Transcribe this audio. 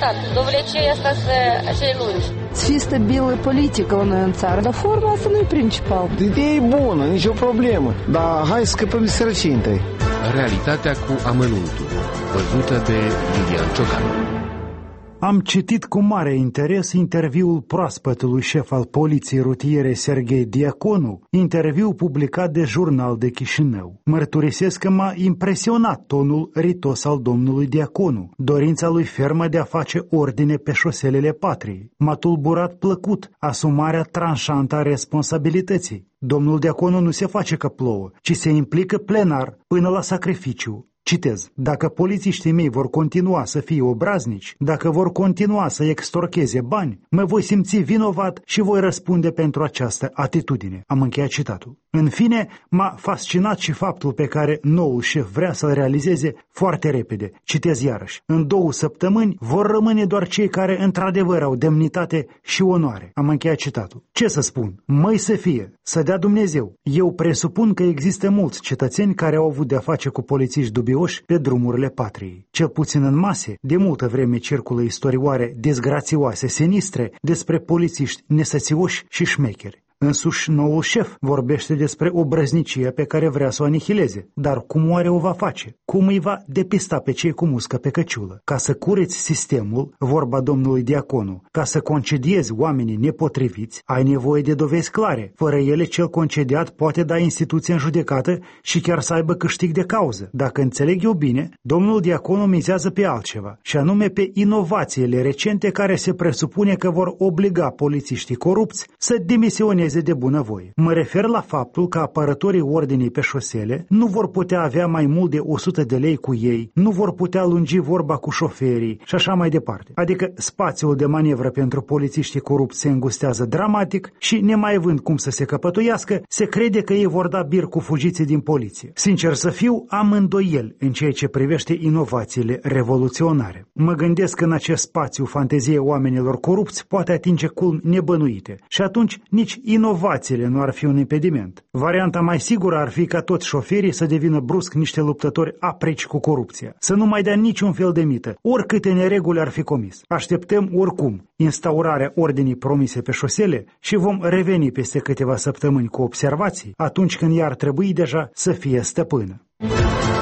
rezultat. Довлече asta acele lungi. Să fie stabilă politică la noi în țară, dar forma asta nu e principal. Ideea e bună, nicio problemă, dar hai să scăpăm de sărăcie întâi. Realitatea cu amănuntul, văzută de Lilian Ciocanu. Am citit cu mare interes interviul proaspătului șef al poliției rutiere Serghei Diaconu, interviu publicat de Jurnal de Chișinău. Mărturisesc că m-a impresionat tonul ritos al domnului Diaconu, dorința lui fermă de a face ordine pe șoselele patriei. M-a tulburat plăcut asumarea tranșantă a responsabilității. Domnul Diaconu nu se face că plouă, ci se implică plenar până la sacrificiu. Citez, dacă polițiștii mei vor continua să fie obraznici, dacă vor continua să extorcheze bani, mă voi simți vinovat și voi răspunde pentru această atitudine. Am încheiat citatul. În fine, m-a fascinat și faptul pe care noul șef vrea să-l realizeze foarte repede. Citez iarăși, în 2 săptămâni vor rămâne doar cei care într-adevăr au demnitate și onoare. Am încheiat citatul. Ce să spun? Măi să fie, să dea Dumnezeu. Eu presupun că există mulți cetățeni care au avut de-a face cu polițiști dubioși pe drumurile patriei. Cel puțin în mase, de multă vreme circulă istorioare dezgrațioase, sinistre despre polițiști nesățioși și șmecheri. Însuși noul șef vorbește despre obrăznicie pe care vrea să o anihileze. Dar cum oare o va face? Cum îi va depista pe cei cu muscă pe căciulă? Ca să cureți sistemul, vorba domnului Diaconu, ca să concediezi oamenii nepotriviți, ai nevoie de dovezi clare. Fără ele, cel concediat poate da instituția în judecată și chiar să aibă câștig de cauză. Dacă înțeleg eu bine, domnul Diaconu mizează pe altceva, și anume pe inovațiile recente care se presupune că vor obliga polițiștii corupți să demisioneze de bunăvoie. Mă refer la faptul că apărătorii ordinii pe șosele nu vor putea avea mai mult de 100 de lei cu ei, nu vor putea lungi vorba cu șoferii și așa mai departe. Adică spațiul de manevră pentru polițiștii corupți se îngustează dramatic și, nemai având cum să se căpătuiască, se crede că ei vor da bir cu fugiții din poliție. Sincer să fiu, am îndoieli în ceea ce privește inovațiile revoluționare. Mă gândesc că în acest spațiu fantezie oamenilor corupți poate atinge culmi nebănuite și atunci nici inovațiile nu ar fi un impediment. Varianta mai sigură ar fi ca toți șoferii să devină brusc niște luptători aprici cu corupția, să nu mai dea niciun fel de mită, oricâte nereguli ar fi comis. Așteptăm oricum instaurarea ordinii promise pe șosele și vom reveni peste câteva săptămâni cu observații, atunci când ea ar trebui deja să fie stăpână.